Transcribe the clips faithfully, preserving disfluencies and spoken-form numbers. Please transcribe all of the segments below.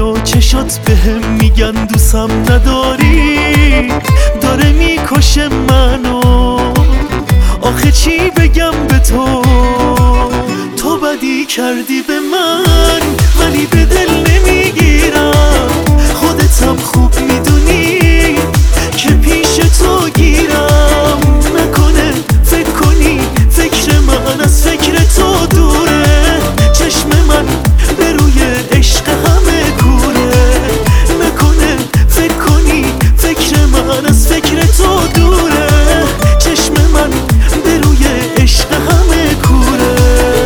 و چشات بهم میگن دوستم نداری، داره میکشه منو. آخه چی بگم به تو، تو بدی کردی به من ولی به دل نمیگیرم. خودتم خوب میدونی که پیش تو گیرم. نکنه فکر کنی فکر من از فکر تو دوره، چشم من به روی عشق همه کوره. نکنه فکر کنی فکر من از فکر تو دوره، چشم من به روی عشق همه کوره.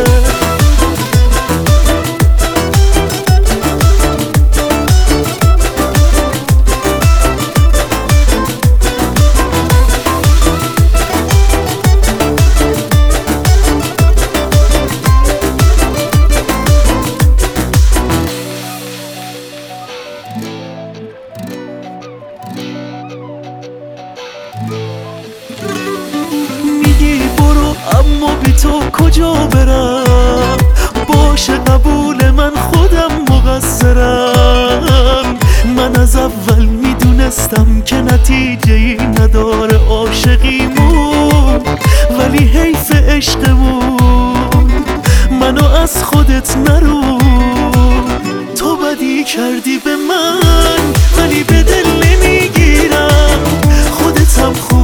میگی برو اما بی تو کجا برم، باشه قبول من خودم مقصرم. من از اول میدونستم که نتیجه ای نداره عاشقیمون، ولی حیف عشقمون. منو از خودت نرو، تو بدی کردی به من ولی به دل نمیگیرم. خودتم خود